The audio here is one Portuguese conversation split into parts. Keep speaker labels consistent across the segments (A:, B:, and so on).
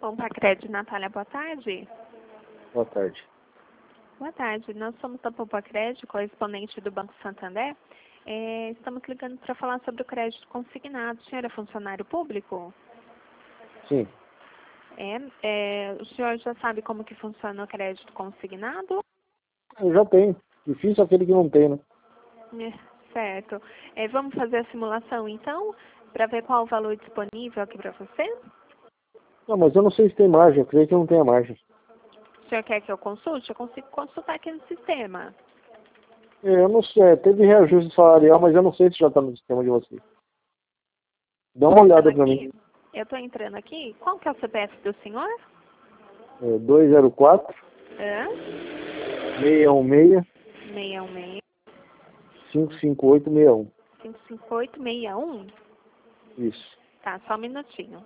A: Compacred, Natália, boa tarde.
B: Boa tarde.
A: Boa tarde, nós somos da Compacred, correspondente do Banco Santander. Estamos ligando para falar sobre o crédito consignado. O senhor é funcionário público?
B: Sim.
A: O senhor já sabe como que funciona o crédito consignado?
B: Eu já tenho. Difícil aquele que não tem, né?
A: Certo. Vamos fazer a simulação, então, para ver qual o valor disponível aqui para você?
B: Não, mas eu não sei se tem margem. Eu creio que não tenha margem.
A: O senhor quer que eu consulte? Eu consigo consultar aqui no sistema.
B: Eu não sei. Teve reajuste salarial, mas eu não sei se já está no sistema de vocês. Dá uma olhada para mim.
A: Eu estou entrando aqui. Qual que é o CPF do senhor?
B: 204 616
A: 616
B: 55861.
A: 55861?
B: Isso.
A: Tá, só um minutinho.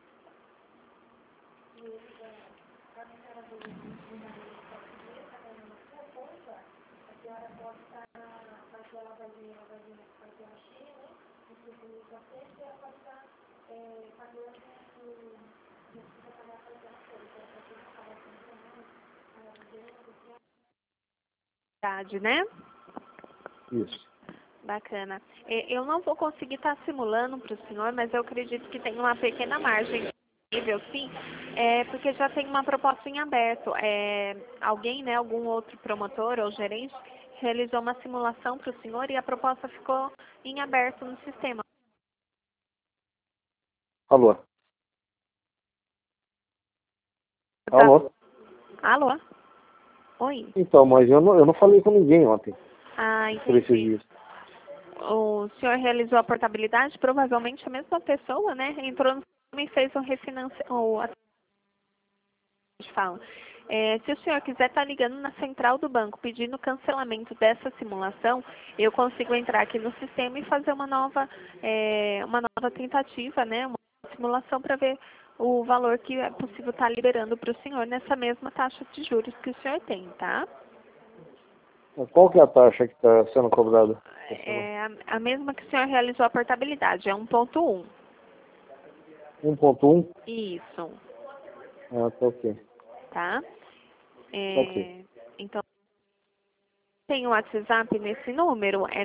A: Né?
B: Isso.
A: Bacana. Eu não vou conseguir estar simulando para o senhor, mas eu acredito que tem uma pequena margem disponível, sim, porque já tem uma proposta em aberto. Alguém, né, algum outro promotor ou gerente realizou uma simulação para o senhor e a proposta ficou em aberto no sistema.
B: Alô? Alô?
A: Alô? Oi?
B: Então, mas eu não falei com ninguém ontem. Por esses
A: Entendi.
B: dias.
A: O senhor realizou a portabilidade, provavelmente a mesma pessoa, né? Entrou no sistema e fez um refinanciamento. Se o senhor quiser estar ligando na central do banco pedindo cancelamento dessa simulação, eu consigo entrar aqui no sistema e fazer uma nova tentativa, né? Uma simulação para ver o valor que é possível estar liberando para o senhor nessa mesma taxa de juros que o senhor tem, tá?
B: Qual que é a taxa que está sendo cobrada?
A: A mesma que o senhor realizou a portabilidade, é 1.1.
B: 1.1?
A: Isso.
B: Ah, tá ok.
A: Tá?
B: Ok.
A: Então, tem o WhatsApp nesse número, é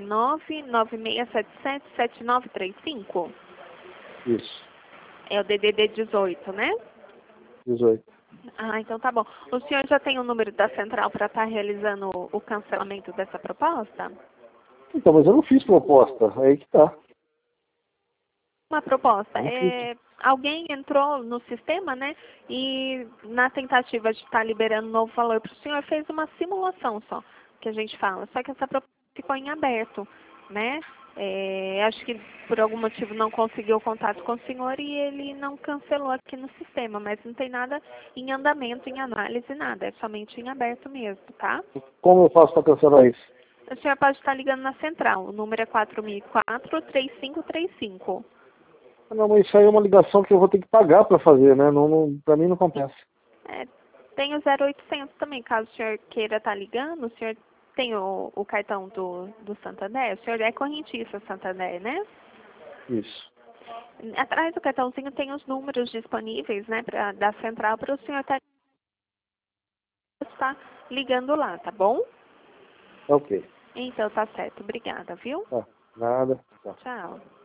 A: 996777935.
B: Isso.
A: É o DDD 18, né?
B: 18.
A: Então tá bom. O senhor já tem o número da central para estar realizando o cancelamento dessa proposta?
B: Então, mas eu não fiz proposta. Aí que tá.
A: Uma proposta.
B: Eu não fiz.
A: Alguém entrou no sistema, né? E na tentativa de estar liberando novo valor para o senhor, fez uma simulação só, que a gente fala. Só que essa proposta ficou em aberto, né? Acho que por algum motivo não conseguiu contato com o senhor e ele não cancelou aqui no sistema, mas não tem nada em andamento, em análise, nada. É somente em aberto mesmo, tá?
B: Como eu faço para cancelar isso?
A: O senhor pode estar ligando na central. O número é 4004-3535.
B: Não, mas isso aí é uma ligação que eu vou ter que pagar para fazer, né? Para mim não compensa.
A: Tem o 0800 também, caso o senhor queira estar ligando. O senhor tem o cartão do Santander? O senhor é correntista Santander, né?
B: Isso.
A: Atrás do cartãozinho tem os números disponíveis, né, da central para o senhor estar ligando lá, tá bom?
B: Ok.
A: Então tá certo. Obrigada, viu?
B: Tá. Nada. Tá.
A: Tchau.